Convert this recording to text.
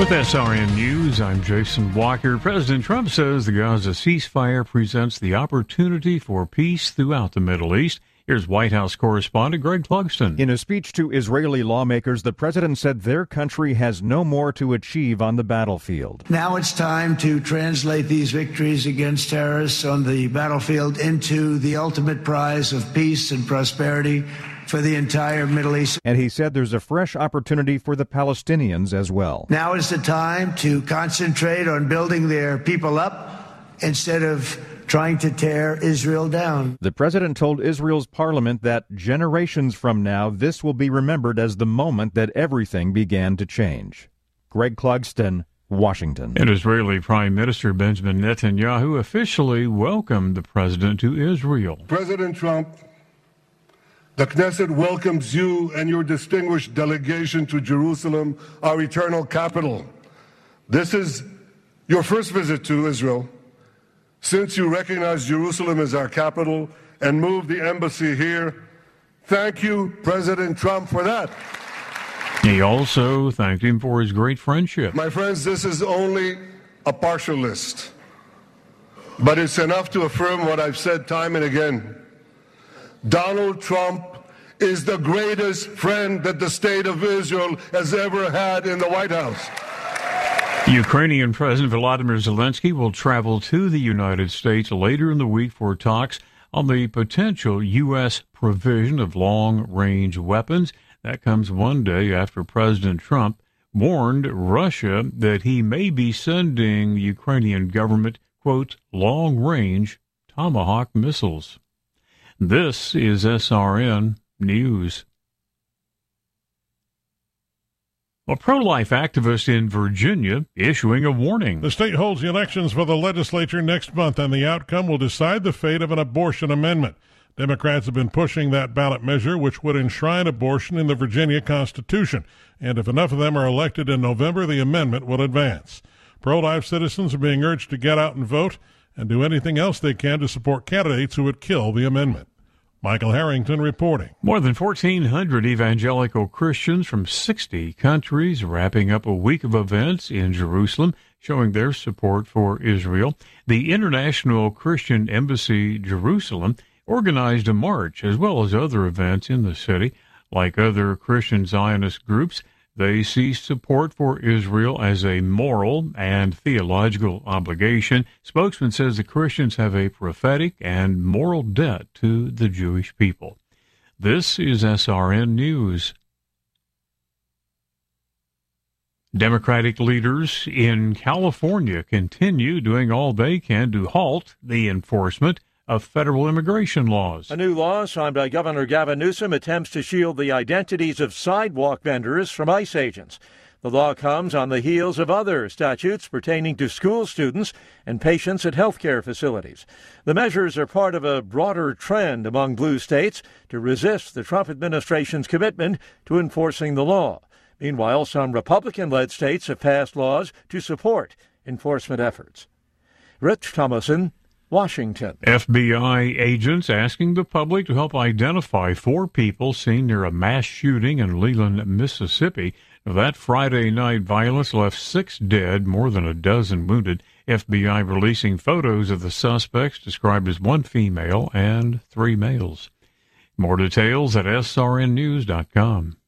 With SRN News, I'm Jason Walker. President Trump says the Gaza ceasefire presents the opportunity for peace throughout the Middle East. Here's White House correspondent Greg Clugston. In a speech to Israeli lawmakers, the president said their country has no more to achieve on the battlefield. Now it's time to translate these victories against terrorists on the battlefield into the ultimate prize of peace and prosperity for the entire Middle East. And he said there's a fresh opportunity for the Palestinians as well. Now is the time to concentrate on building their people up instead of trying to tear Israel down. The president told Israel's parliament that generations from now, this will be remembered as the moment that everything began to change. Greg Clugston, Washington. And Israeli Prime Minister Benjamin Netanyahu officially welcomed the president to Israel. President Trump, the Knesset welcomes you and your distinguished delegation to Jerusalem, our eternal capital. This is your first visit to Israel since you recognize Jerusalem as our capital and moved the embassy here. Thank you, President Trump, for that. He also thanked him for his great friendship. My friends, this is only a partial list, but it's enough to affirm what I've said time and again. Donald Trump is the greatest friend that the state of Israel has ever had in the White House. Ukrainian President Volodymyr Zelensky will travel to the United States later in the week for talks on the potential U.S. provision of long-range weapons. That comes one day after President Trump warned Russia that he may be sending the Ukrainian government, quote, long-range Tomahawk missiles. This is SRN News. A pro-life activist in Virginia issuing a warning. The state holds the elections for the legislature next month, and the outcome will decide the fate of an abortion amendment. Democrats have been pushing that ballot measure, which would enshrine abortion in the Virginia Constitution. And if enough of them are elected in November, the amendment will advance. Pro-life citizens are being urged to get out and vote and do anything else they can to support candidates who would kill the amendment. Michael Harrington reporting. More than 1,400 evangelical Christians from 60 countries wrapping up a week of events in Jerusalem showing their support for Israel. The International Christian Embassy Jerusalem organized a march as well as other events in the city. Like other Christian Zionist groups, they see support for Israel as a moral and theological obligation. Spokesman says the Christians have a prophetic and moral debt to the Jewish people. This is SRN News. Democratic leaders in California continue doing all they can to halt the enforcement of federal immigration laws. A new law signed by Governor Gavin Newsom attempts to shield the identities of sidewalk vendors from ICE agents. The law comes on the heels of other statutes pertaining to school students and patients at healthcare facilities. The measures are part of a broader trend among blue states to resist the Trump administration's commitment to enforcing the law. Meanwhile, some Republican-led states have passed laws to support enforcement efforts. Rich Thomason, Washington. FBI agents asking the public to help identify 4 people seen near a mass shooting in Leland, Mississippi. That Friday night violence left 6 dead, more than a dozen wounded. FBI releasing photos of the suspects described as 1 female and 3 males. More details at srnnews.com.